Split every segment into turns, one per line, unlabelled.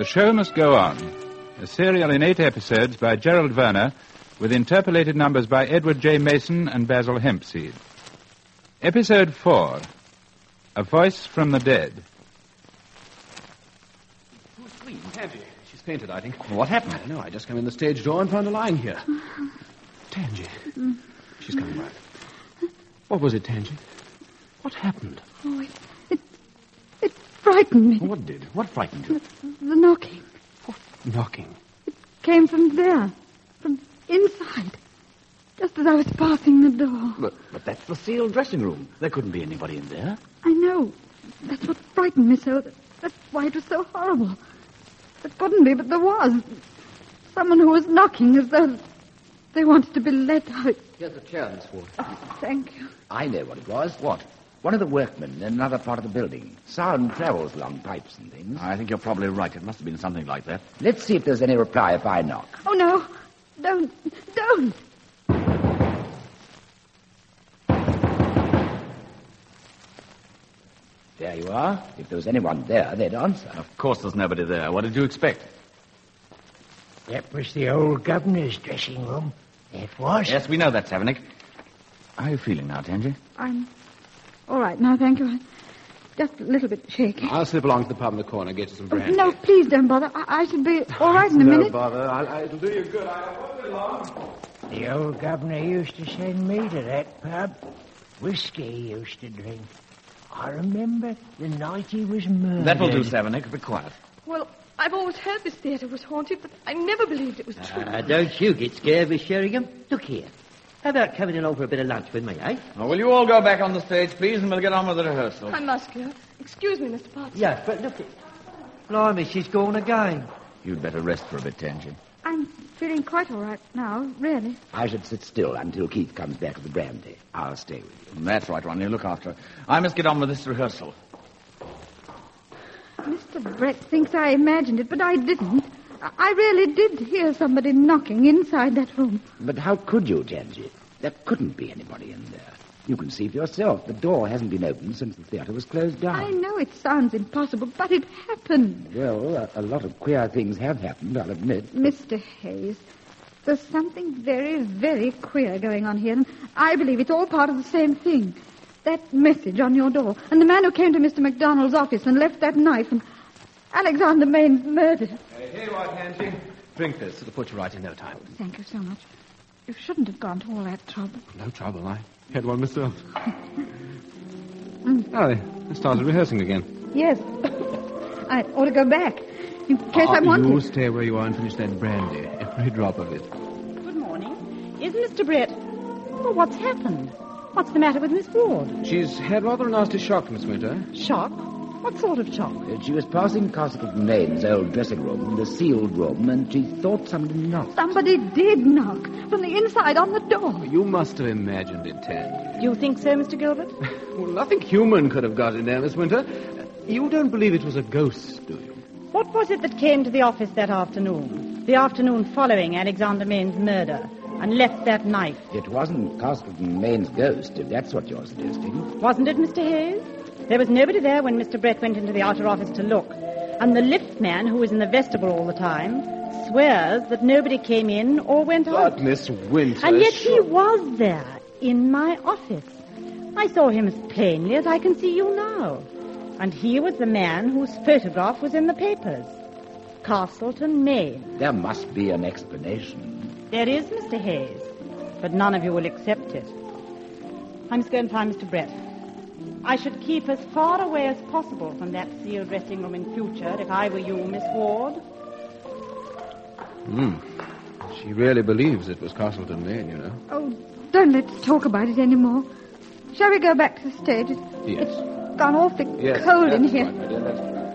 The Show Must Go On, a serial in 8 episodes by Gerald Werner, with interpolated numbers by Edward J. Mason and Basil Hempseed. Episode 4, A Voice from the Dead.
Who's Queen? Tangy. She's fainted, I think.
What happened?
I don't know. I just came in the stage door and found her lying here. Tangy. She's coming back. What was it, Tangy? What happened?
Oh, it frightened me.
What did? What frightened you?
The knocking.
What knocking?
Came from there. From inside. Just as I was passing the door.
But that's the sealed dressing room. There couldn't be anybody in there.
I know. That's what frightened me so. That's why it was so horrible. There couldn't be, but there was. Someone who was knocking as though they wanted to be let out.
Here's a chair, Miss Ward.
Oh, thank you.
I know what it was. What? One of the workmen in another part of the building. Sound travels along pipes and things.
I think you're probably right. It must have been something like that.
Let's see if there's any reply if I knock.
Oh, no. Don't.
There you are. If there was anyone there, they'd answer.
Of course there's nobody there. What did you expect?
That was the old governor's dressing room. It was.
Yes, we know that, Savinik. How are you feeling now, Tangy?
I'm all right now, thank you. I'm just a little bit shaky.
I'll slip along to the pub in the corner and get you some brandy.
No, please don't bother. I should be all right in a minute.
No bother. It'll do you good. I won't be long.
The old governor used to send me to that pub. Whiskey he used to drink. I remember the night he was murdered.
That will do, Savinik. Be quiet.
Well, I've always heard this theatre was haunted, but I never believed it was true.
Don't you get scared, Miss Sheringham. Look here. How about coming in over a bit of lunch with me, eh?
Oh, will you all go back on the stage, please, and we'll get on with the rehearsal.
I must go. Excuse me, Mr. Potts.
Yeah, but look at... Blimey, she's gone again.
You'd better rest for a bit, Tangy.
I'm feeling quite all right now, really.
I should sit still until Keith comes back with the brandy. I'll stay with you.
That's right, Ronnie. Look after her. I must get on with this rehearsal.
Mr. Brett thinks I imagined it, but I didn't. I really did hear somebody knocking inside that room.
But how could you, Tangy? There couldn't be anybody in there. You can see for yourself. The door hasn't been opened since the theatre was closed down.
I know it sounds impossible, but it happened.
Well, a lot of queer things have happened, I'll admit.
Mr. Hayes, there's something very, very queer going on here, and I believe it's all part of the same thing. That message on your door, and the man who came to Mr. MacDonald's office and left that knife, and Alexander Main's murder.
Here you are, Tangy. Drink this. It'll put you right in no time.
Thank you so much. You shouldn't have gone to all that trouble.
No trouble. I had one myself. Oh, they started rehearsing again.
Yes. I ought to go back, in case I want
You
to.
stay where you are and finish that brandy. Every drop of it.
Good morning. Is Mr. Brett... Well, what's happened? What's the matter with Miss Ward?
She's had rather a nasty shock, Miss Winter.
Shock? What sort of shock?
She was passing Castleton Main's old dressing room, the sealed room, and she thought somebody knocked.
Somebody did knock from the inside on the door.
You must have imagined it, Tangy.
You think so, Mr. Gilbert?
Well, nothing human could have got in there, Miss Winter. You don't believe it was a ghost, do you?
What was it that came to the office that afternoon? The afternoon following Alexander Main's murder, and left that knife?
It wasn't Castleton Main's ghost, if that's what you're suggesting.
Wasn't it, Mr. Hayes? There was nobody there when Mr. Brett went into the outer office to look. And the lift man, who was in the vestibule all the time, swears that nobody came in or went out.
But, Miss Winter...
And yet he was there, in my office. I saw him as plainly as I can see you now. And he was the man whose photograph was in the papers. Castleton Maine.
There must be an explanation.
There is, Mr. Hayes. But none of you will accept it. I must go and find Mr. Brett. I should keep as far away as possible from that sealed dressing room in future if I were you, Miss Ward.
She really believes it was Castleton Maine, you know.
Oh, don't let's talk about it anymore. Shall we go back to the stage?
Yes.
It's gone awfully
Yes,
cold in
that's
here.
right, my dear, that's right.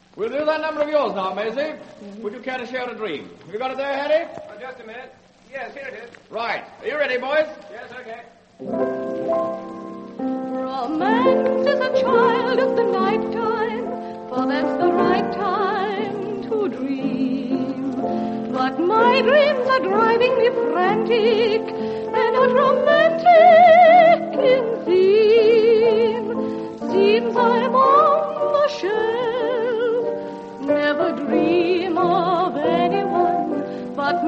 We'll do that number of yours now, Maisie. Would you care to share a dream? Have you got it there, Harry?
Just a minute. Yes, here it is.
Right. Are you ready, boys?
Yes, okay.
Romance is a child of the night time, for that's the right time to dream. But my dreams are driving me frantic, they're not romantic in theme. Seems I'm on the shelf, never dream of anyone but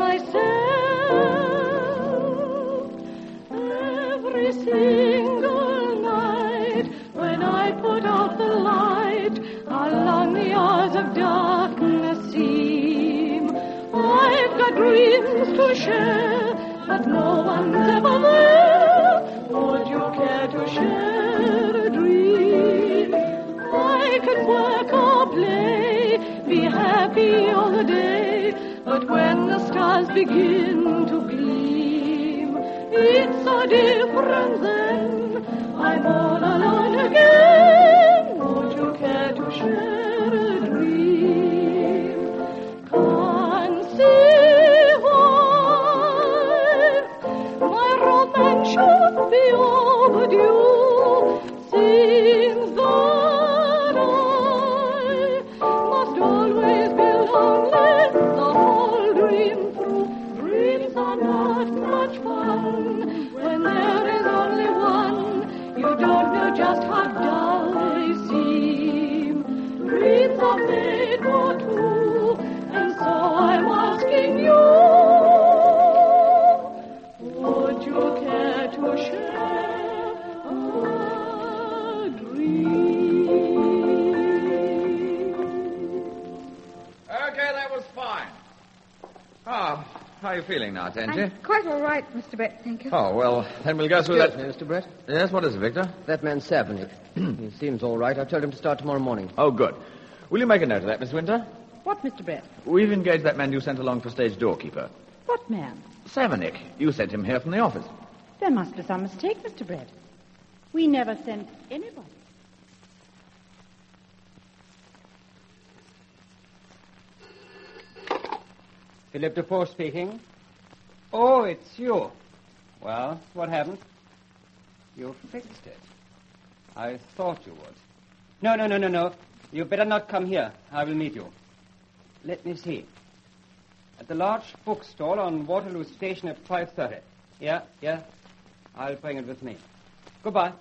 myself. Every single night, when I put out the light, along the hours of darkness seem. I've got dreams to share, but no one's ever there. Would you care to share a dream? I can work or play, be happy all the day, but when the stars begin to gleam, it's so different then. I'm all alone again. Would you care to share a dream? Can't see why my romance should be overdue. Seems that I must always be lonely the whole dream through. Dreams are not much fun when there is only one. You don't know just how dull they seem. Dreams are made for two, and so I'm asking you, would you care to share a dream?
Okay, that was fine. Ah, how are you feeling now, Tenji?
I'm quite all right, Mr. Brett, thank you.
Oh, well, then we'll go through that.
Mr. Brett.
Yes, what is it, Victor?
That man Savnik. He seems all right. I've told him to start tomorrow morning.
Oh, good. Will you make a note of that, Miss Winter?
What, Mr. Brett?
We've engaged that man you sent along for stage doorkeeper.
What man?
Savnik. You sent him here from the office.
There must be some mistake, Mr. Brett. We never sent anybody.
Philip Dufour speaking. Oh, it's you. Well, what happened? You fixed it. I thought you would. No. You better not come here. I will meet you. Let me see. At the large bookstall on Waterloo Station at 5:30. Yeah. I'll bring it with me. Goodbye.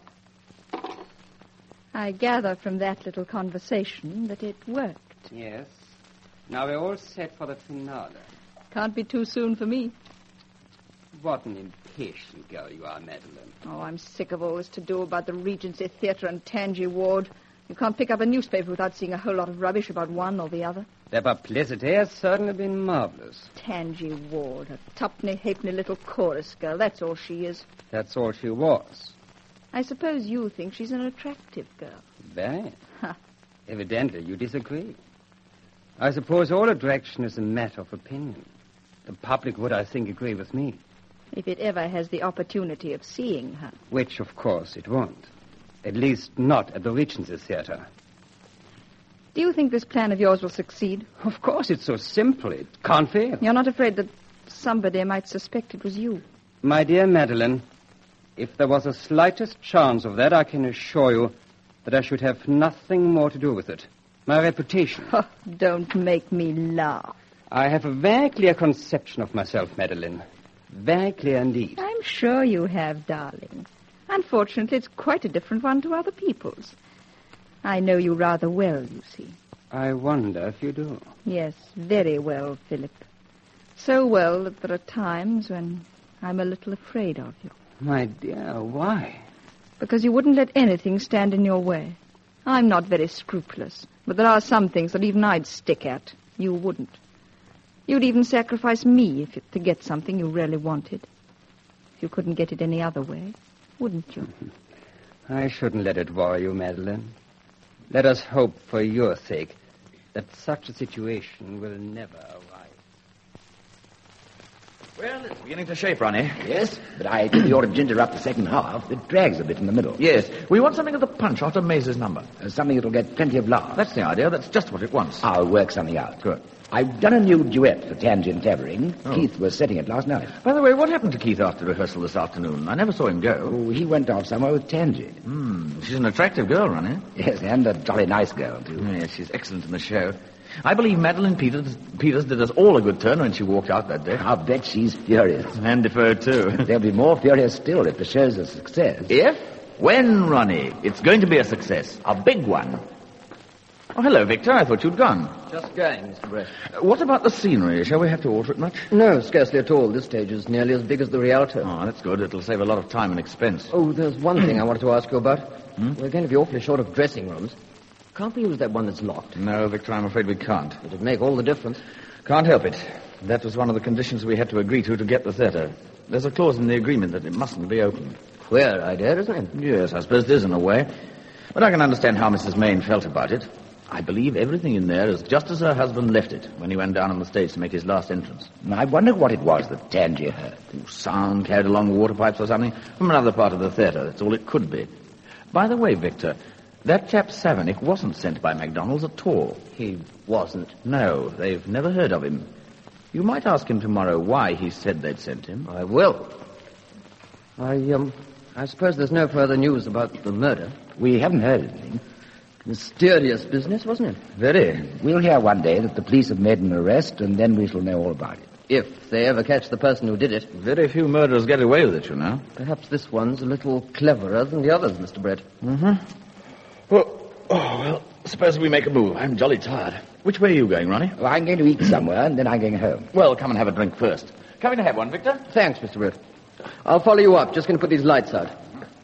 I gather from that little conversation that it worked.
Yes. Now we're all set for the finale.
Can't be too soon for me.
What an impatient girl you are, Madeline.
Oh, I'm sick of all this to-do about the Regency Theatre and Tangy Ward. You can't pick up a newspaper without seeing a whole lot of rubbish about one or the other.
Their publicity has certainly been marvelous.
Tangy Ward, a tuppenny-halfpenny little chorus girl. That's all she is.
That's all she was.
I suppose you think she's an attractive girl.
Very.
Ha.
Evidently, you disagree. I suppose all attraction is a matter of opinion. The public would, I think, agree with me.
If it ever has the opportunity of seeing her.
Which, of course, it won't. At least not at the Regency Theatre.
Do you think this plan of yours will succeed?
Of course, it's so simple. It can't fail.
You're not afraid that somebody might suspect it was you?
My dear Madeline, if there was the slightest chance of that, I can assure you that I should have nothing more to do with it. My reputation.
Oh, don't make me laugh.
I have a very clear conception of myself, Madeline. Very clear indeed.
I'm sure you have, darling. Unfortunately, it's quite a different one to other people's. I know you rather well, you see.
I wonder if you do.
Yes, very well, Philip. So well that there are times when I'm a little afraid of you.
My dear, why?
Because you wouldn't let anything stand in your way. I'm not very scrupulous, but there are some things that even I'd stick at. You wouldn't. You'd even sacrifice me to get something you really wanted. If you couldn't get it any other way, wouldn't you?
I shouldn't let it worry you, Madeline. Let us hope, for your sake, that such a situation will never arise.
Well, it's beginning to shape, Ronnie.
Yes, but I think you ought to ginger up the second half. It drags a bit in the middle.
Yes, we want something of the punch after Maze's number.
Something that'll get plenty of laughs.
That's the idea. That's just what it wants.
I'll work something out.
Good.
I've done a new duet for Tansy and Tevering.
Oh.
Keith was setting it last night.
By the way, what happened to Keith after rehearsal this afternoon? I never saw him go.
Oh, he went off somewhere with Tansy.
She's an attractive girl, Ronnie.
Yes, and a jolly nice girl, too.
Yes, she's excellent in the show. I believe Madeline Peters did us all a good turn when she walked out that day.
I'll bet she's furious.
And Defoe, too.
They'll be more furious still if the show's a success.
If? When, Ronnie? It's going to be a success. A big one. Oh, hello, Victor. I thought you'd gone.
Just going, Mr. Brett.
What about the scenery? Shall we have to alter it much?
No, scarcely at all. This stage is nearly as big as the Rialto.
Oh, that's good. It'll save a lot of time and expense.
Oh, there's one thing I wanted to ask you about. We're going to be awfully short of dressing rooms. Can't we use that one that's locked?
No, Victor, I'm afraid we can't.
It'd make all the difference.
Can't help it. That was one of the conditions we had to agree to get the theatre. There's a clause in the agreement that it mustn't be opened.
Queer idea, isn't it?
Yes, I suppose it is in a way. But I can understand how Mrs. Mayne felt about it. I believe everything in there is just as her husband left it when he went down on the stage to make his last entrance.
I wonder what it was that Tansy heard.
Sound carried along the water pipes or something from another part of the theatre. That's all it could be. By the way, Victor, that chap Savinick wasn't sent by McDonald's at all.
He wasn't?
No, they've never heard of him. You might ask him tomorrow why he said they'd sent him.
I will. I suppose there's no further news about the murder.
We haven't heard anything.
Mysterious business, wasn't it?
Very.
We'll hear one day that the police have made an arrest, and then we shall know all about it.
If they ever catch the person who did it.
Very few murderers get away with it, you know.
Perhaps this one's a little cleverer than the others, Mr. Brett.
Well, suppose we make a move. I'm jolly tired. Which way are you going, Ronnie?
Well, I'm going to eat somewhere, and then I'm going home.
Well, come and have a drink first. Coming to have one, Victor?
Thanks, Mr. Brett. I'll follow you up. Just going to put these lights out.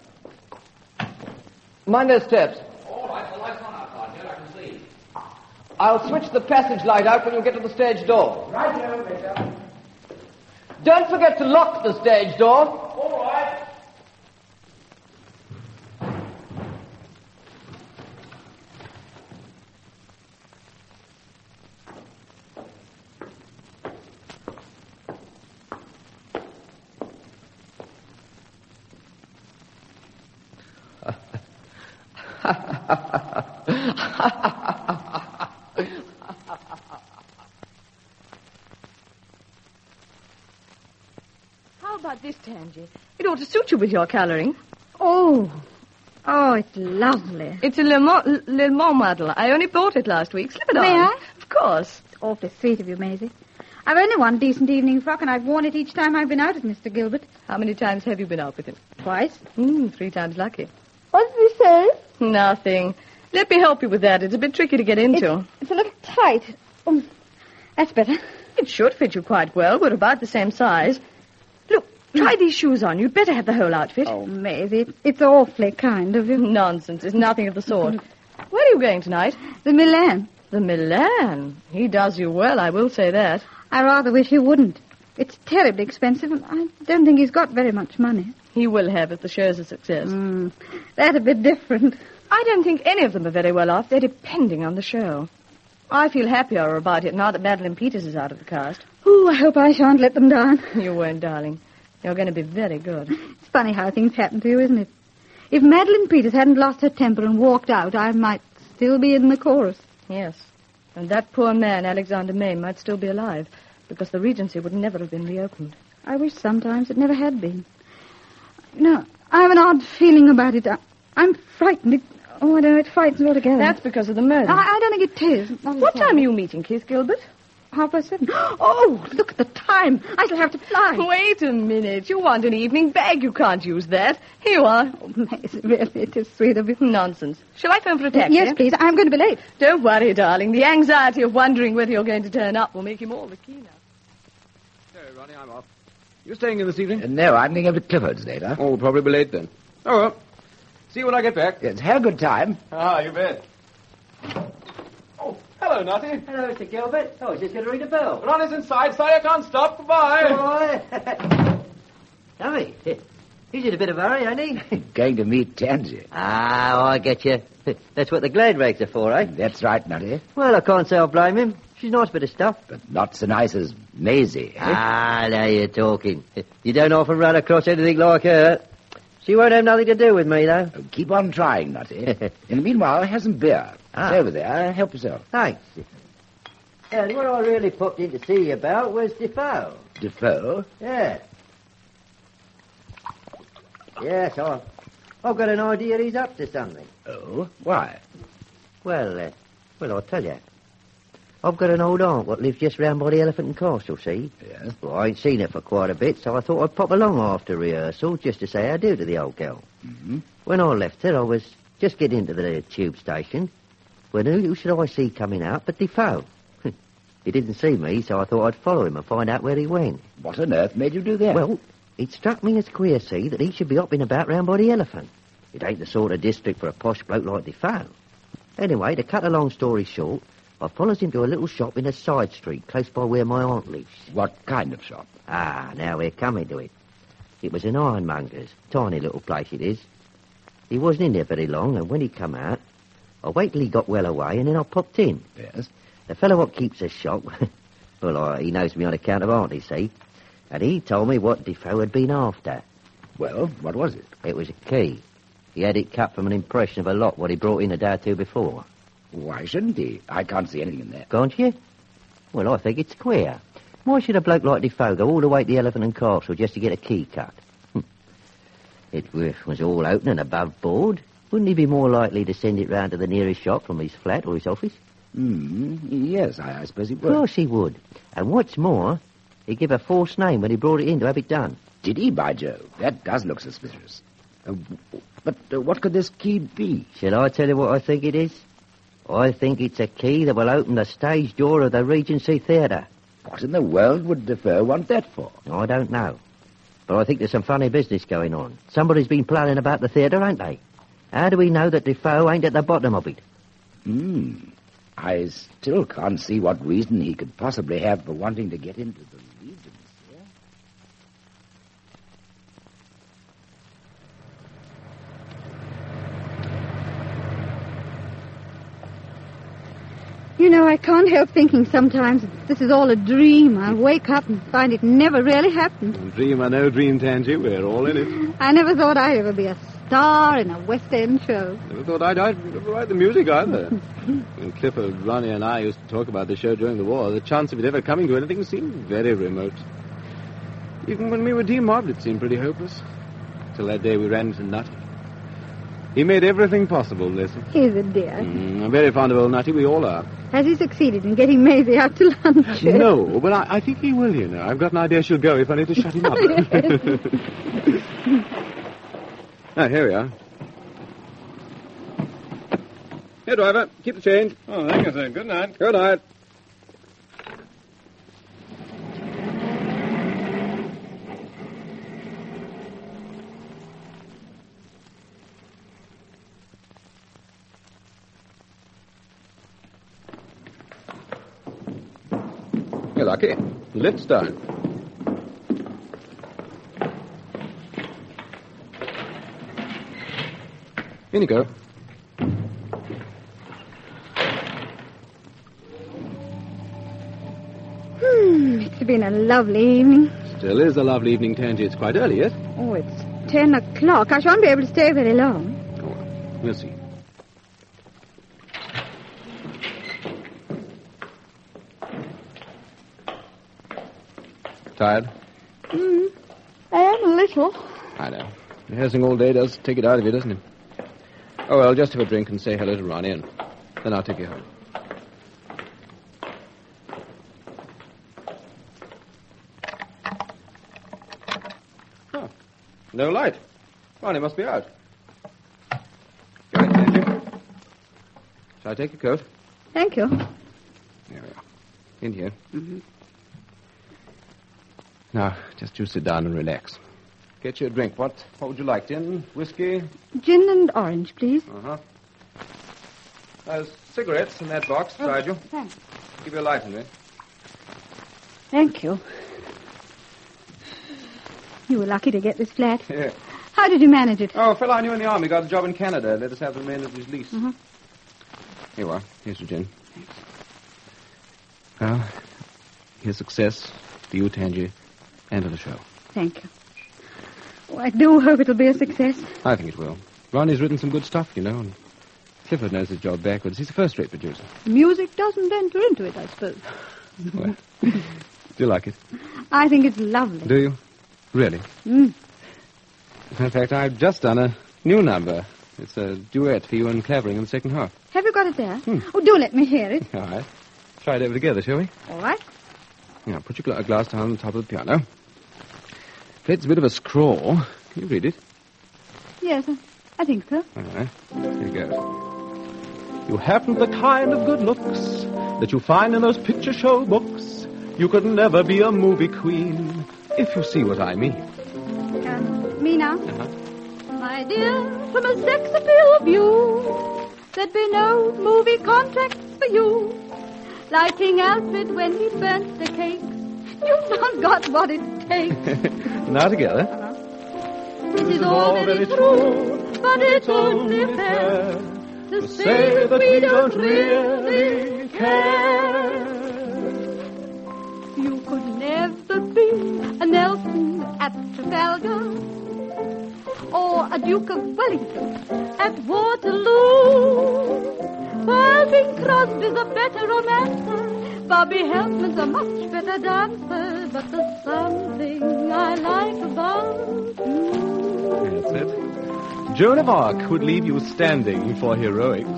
Mind those steps.
All right, the light's on outside here, I can see.
I'll switch the passage light out when you get to the stage door.
Right here, Victor.
Don't forget to lock the stage door.
All right.
How about this, Tansy? It ought to suit you with your colouring.
Oh, it's lovely.
It's a Le Mans model. I only bought it last week. Slip it on.
May I?
Of course.
Awfully sweet of you, Maisie. I've only one decent evening frock, and I've worn it each time I've been out with Mr. Gilbert.
How many times have you been out with him?
Twice.
3 times lucky.
What did he say?
Nothing. Let me help you with that. It's a bit tricky to get into.
It's a little tight. Oh, that's better.
It should fit you quite well. We're about the same size. Look, try these shoes on. You'd better have the whole outfit.
Oh, Maisie, it's awfully kind of you.
Nonsense. It's nothing of the sort. Where are you going tonight?
The Milan.
The Milan? He does you well, I will say that.
I rather wish he wouldn't. It's terribly expensive, and I don't think he's got very much money.
He will have if the show's a success.
That's a bit different.
I don't think any of them are very well off. They're depending on the show. I feel happier about it now that Madeline Peters is out of the cast.
Oh, I hope I shan't let them down.
You won't, darling. You're going to be very good.
It's funny how things happen to you, isn't it? If Madeline Peters hadn't lost her temper and walked out, I might still be in the chorus.
Yes. And that poor man, Alexander Mayne, might still be alive, because the Regency would never have been reopened.
I wish sometimes it never had been. No, I have an odd feeling about it. I'm frightened. I don't know, it frightens me altogether.
That's because of the murder.
I don't think it is.
What time are you meeting, Keith Gilbert?
7:30. Oh, look at the time. I shall have to fly.
Wait a minute. You want an evening bag. You can't use that. Here you are.
Oh, Maisie, really, it is sweet of you.
Nonsense. Shall I phone for a taxi?
Yes, please. I'm going to be late.
Don't worry, darling. The anxiety of wondering whether you're going to turn up will make him all the keener.
So, Ronnie, I'm off. You staying in this evening?
No, I'm going over to Clifford's later.
Oh, we'll probably be late then. Oh, well. See you when I get back.
Yes, have a good time.
Ah, you bet. Oh, hello, Nutty.
Hello, Mr. Gilbert. Oh, I was just going to ring the bell.
Ronnie's inside. Sorry I can't stop. Goodbye.
Bye. Tommy, he's in a bit of a hurry, ain't he?
Going to meet Tansy.
Ah, I get you. That's what the glade rakes are for, eh?
That's right, Nutty.
Well, I can't say I blame him. She's a nice bit of stuff.
But not so nice as Maisie, eh?
Ah, now you're talking. You don't often run across anything like her. She won't have nothing to do with me, though.
Oh, keep on trying, Nutty. In the meanwhile, have some beer.
Ah.
It's over there. Help yourself.
Thanks. And what I really popped in to see you about was Defoe.
Defoe?
Yeah. Yes, I've got an idea he's up to something.
Oh? Why?
Well, I'll tell you. I've got an old aunt what lives just round by the Elephant and Castle, see?
Yes.
Well, I ain't seen her for quite a bit, so I thought I'd pop along after rehearsal just to say adieu to the old girl.
Mm-hmm.
When I left her, I was just getting into the tube station when who should I see coming out but Defoe? He didn't see me, so I thought I'd follow him and find out where he went.
What on earth made you do that?
Well, it struck me as queer, see, that he should be hopping about round by the Elephant. It ain't the sort of district for a posh bloke like Defoe. Anyway, to cut a long story short, I follows him to a little shop in a side street close by where my aunt lives.
What kind of shop?
Ah, now we're coming to it. It was an ironmonger's. Tiny little place it is. He wasn't in there very long, and when he come out, I waited till he got well away, and then I popped in.
Yes?
The fellow what keeps the shop, well, he knows me on account of Aunt, you see, and he told me what Defoe had been after.
Well, what was it?
It was a key. He had it cut from an impression of a lock what he brought in a day or two before.
Why shouldn't he? I can't see anything in there.
Can't you? Well, I think it's queer. Why should a bloke like Defoe go all the way to the Elephant and Castle just to get a key cut? It was all open and above board. Wouldn't he be more likely to send it round to the nearest shop from his flat or his office?
Yes, I suppose he would.
Of course he would. And what's more, he gave a false name when he brought it in to have it done.
Did he, by Jove? That does look suspicious. But what could this key be?
Shall I tell you what I think it is? I think it's a key that will open the stage door of the Regency Theatre.
What in the world would Defoe want that for?
I don't know. But I think there's some funny business going on. Somebody's been planning about the theatre, ain't they? How do we know that Defoe ain't at the bottom of it?
I still can't see what reason he could possibly have for wanting to get into the Regency.
You know, I can't help thinking sometimes that this is all a dream. I wake up and find it never really happened.
Dream or no dream, Tangy, we're all in it.
I never thought I'd ever be a star in a West End show.
Never thought I'd write the music either. When Clifford, Ronnie, and I used to talk about the show during the war, the chance of it ever coming to anything seemed very remote. Even when we were demobbed, it seemed pretty hopeless. Till that day we ran into Nutty. He made everything possible, bless him.
He's a dear.
I'm very fond of old Nutty, we all are.
Has he succeeded in getting Maisie out to lunch?
No, but I think he will, you know. I've got an idea she'll go if I need to shut him up. Here we are. Here, driver. Keep the change.
Oh, thank you, sir. Good night.
Good night. You're lucky. Lift's done. In you go.
It's been a lovely evening.
Still is a lovely evening, Tangy. It's quite early yet.
Oh, it's 10 o'clock. I shan't be able to stay very long.
Oh, we'll see. Tired?
I am a little.
I know. Rehearsing all day does take it out of you, doesn't it? Oh, well, just have a drink and say hello to Ronnie, and then I'll take you home. Oh, no light. Ronnie must be out. Go in, Tangy. Shall I take your coat?
Thank you.
There we are. In here. Mm-hmm. Now, just you sit down and relax. Get you a drink. What would you like? Gin, whiskey?
Gin and orange, please.
Uh-huh. There's cigarettes in that box, Nigel.
Thanks.
Give you a light in there.
Thank you. You were lucky to get this flat.
Yeah.
How did you manage it?
Oh, a fellow I knew in the army got a job in Canada. Let us have the remainder of his lease.
Uh-huh.
Here you are. Here's your gin. Well, here's success to you, Tangy, and to the show.
Thank you. Oh, I do hope it'll be a success.
I think it will. Ronnie's written some good stuff, you know, and Clifford knows his job backwards. He's a first-rate producer.
Music doesn't enter into it, I suppose.
Well, do you like it?
I think it's lovely.
Do you? Really?
Mm.
In fact, I've just done a new number. It's a duet for you and Clavering in the second half.
Have you got it there? Oh, do let me hear it.
All right. Try it over together, shall we?
All right.
Now, put your glass down on the top of the piano. Fred's a bit of a scrawl. Can you read it?
Yes, I think so.
All right. Here goes. You haven't the kind of good looks that you find in those picture show books. You could never be a movie queen, if you see what I mean.
Me now?
Uh-huh.
My dear, from a sex appeal view, there'd be no movie contracts for you. Like King Alfred when he burnt the cakes. You've not got what it takes.
Now together.
This is all very true, but it's only fair to say that we don't really care. You could never be a Nelson at Trafalgar or a Duke of Wellington at Waterloo. While Bing Crosby's a better romancer, Bobby Helpman's a much better dancer, but there's something I like about you.
That's it. Joan of Arc would leave you standing for heroics.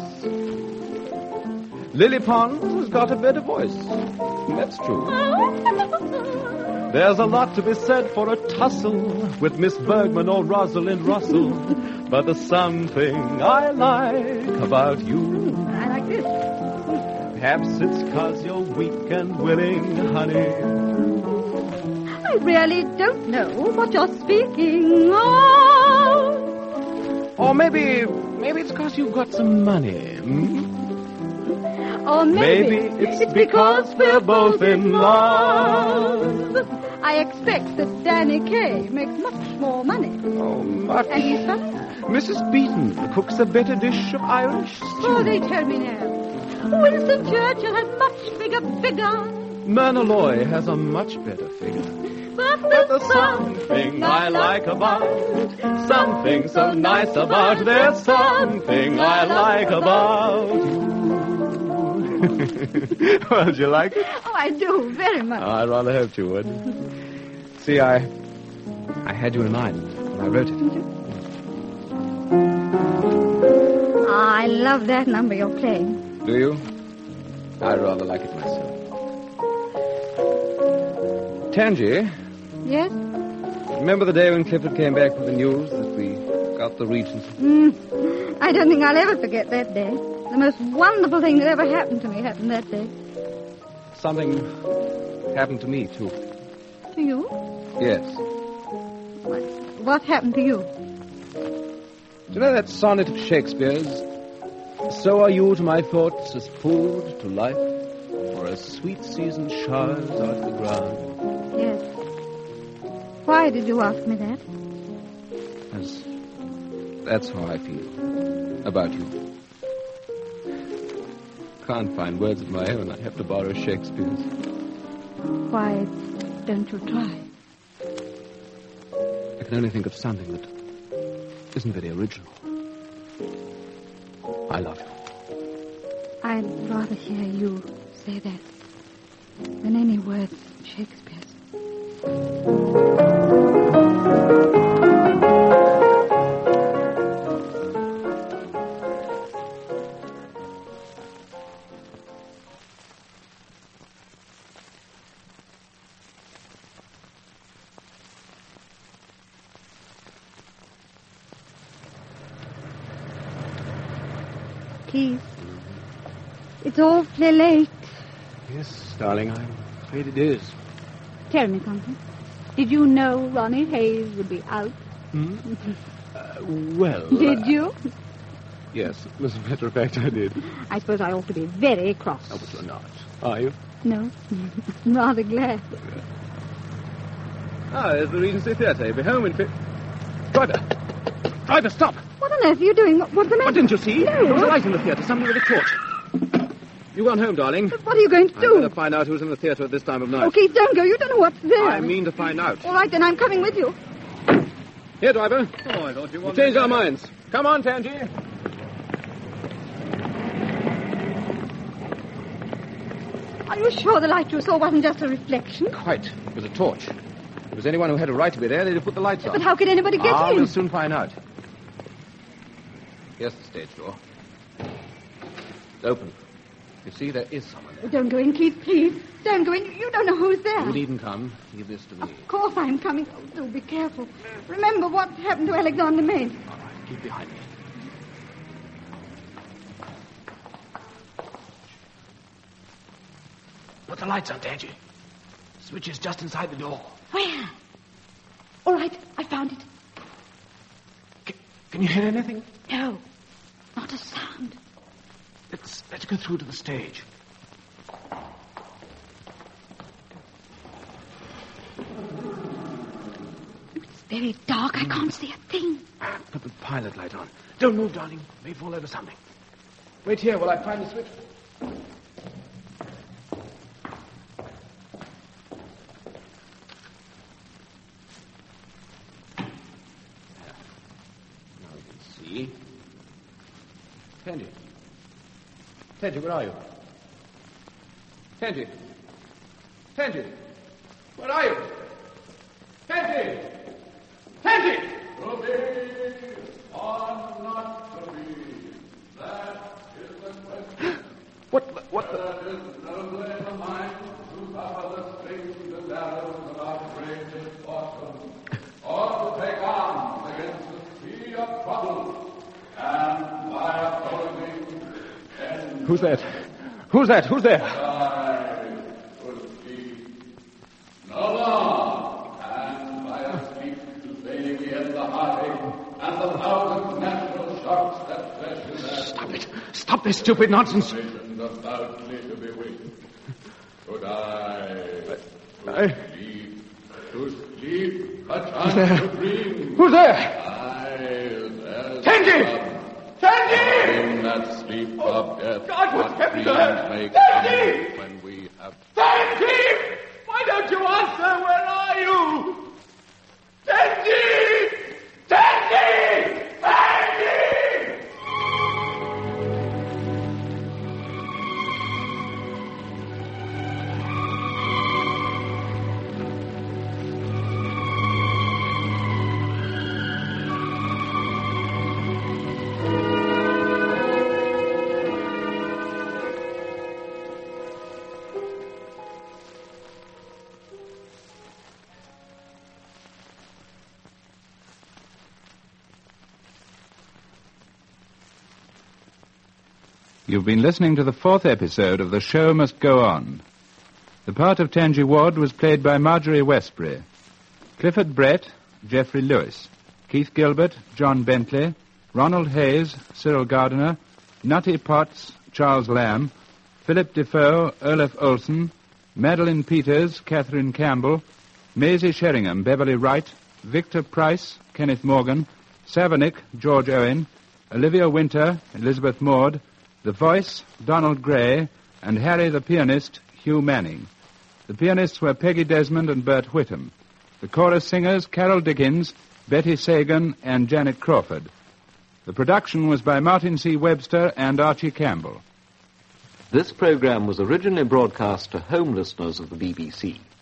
Lily Pond has got a better voice. That's true. There's a lot to be said for a tussle with Miss Bergman or Rosalind Russell, but there's something I like about you.
I like this.
Perhaps it's 'cause you're weak and willing, honey.
I really don't know what you're speaking of.
Or maybe it's 'cause you've got some money. Hmm?
Or maybe it's because we're both in love. I expect that Danny Kaye makes much more money.
Oh, much.
And he's funny.
Mrs. Beaton cooks a better dish of Irish stew.
Oh, they tell me now. Winston Churchill has much bigger figure.
Myrna Loy has a much better figure.
But
there's something I like about, something so nice about, there's something I like about you. Well, do you like it?
Oh, I do, very much.
I rather hoped you would. See, I had you in mind when I wrote it.
I love that number you're playing.
Do you? I rather like it myself. Tangy?
Yes?
Remember the day when Clifford came back with the news that we got the Regency?
I don't think I'll ever forget that day. The most wonderful thing that ever happened to me happened that day.
Something happened to me, too.
To you?
Yes.
What happened to you?
Do you know that sonnet of Shakespeare's? So are you to my thoughts as food to life, or as sweet season showers out of the ground.
Yes. Why did you ask me that?
That's how I feel about you. Can't find words of my own. I have to borrow Shakespeare's.
Why don't you try?
I can only think of something that isn't very original. I love you.
I'd rather hear you say that than any words of Shakespeare's. Please. It's awfully late.
Yes, darling, I'm afraid it is.
Tell me something. Did you know Ronnie Hayes would be out?
Well...
Did you?
Yes, as a matter of fact, I did.
I suppose I ought to be very cross.
Oh, but you're not. Are you?
No. I'm rather glad.
There's the Regency Theatre. You'll be home in... Driver! Driver, stop!
What on earth are you doing? What's the matter?
What, didn't you see?
No.
There was a light in the theatre. Somebody with a torch. You gone home, darling?
But what are you going to do?
I'd better find out who's in the theatre at this time of night.
Oh, Keith, don't go. You don't know what's there.
I mean to find out.
All right, then I'm coming with you.
Here, driver.
Oh, I thought you
We
wanted
changed
to-
our minds. Come on, Tangy.
Are you sure the light you saw wasn't just a reflection?
Quite. It was a torch. If there was anyone who had a right to be there, they'd have put the lights on.
But how could anybody get in?
We'll soon find out. Here's the stage door. It's open. You see, there is someone there.
Oh, don't go in, Keith, please. Don't go in. You don't know who's there.
You needn't come. Leave this to me.
Of course I'm coming. Oh, do be careful. Remember what happened to Alexander Maid.
All right, keep behind me.
Put the lights on, Tangy. Switch is just inside the door.
Where? All right, I found it.
Can you hear anything?
No, not a sound.
Let's go through to the stage.
It's very dark. I can't see a thing.
Put the pilot light on. Don't move, darling. May fall over something. Wait here while I find the switch. Now we can see. Tangy. Tangy, where are you? Tangy. Tangy. Where are you? Tangy! Tangy!
To be or not to be, that is the question.
What the...
There is nobly in the mind to suffer the strings and arrows of outrageous fortune, or to take arms against the sea of trouble, and by opposing end.
Who's that? Who's that? Who's there?
I would be no more, and by a speech to save me and the heartache, and the thousand natural shocks that flesh is at.
Stop it. Stop this stupid nonsense.
Aboutly to be weak. Could I sleep, a chance to dream.
Who's there?
There's
Tangy! Tangy!
in that sleep of death.
God, what's happened to
dreams
her?
may
Tangy!
come when we have...
Tangy! Why don't you answer? Where are you? Tangy! Tangy! Tangy!
You've been listening to the fourth episode of The Show Must Go On. The part of Tangy Ward was played by Marjorie Westbury. Clifford Brett, Geoffrey Lewis. Keith Gilbert, John Bentley. Ronald Hayes, Cyril Gardiner. Nutty Potts, Charles Lamb. Philip Defoe, Olaf Olsen. Madeline Peters, Catherine Campbell. Maisie Sheringham, Beverly Wright. Victor Price, Kenneth Morgan. Savanick, George Owen. Olivia Winter, Elizabeth Maud. The voice, Donald Gray, and Harry the pianist, Hugh Manning. The pianists were Peggy Desmond and Bert Whittam. The chorus singers, Carol Dickens, Betty Sagan, and Janet Crawford. The production was by Martin C. Webster and Archie Campbell.
This program was originally broadcast to home listeners of the BBC.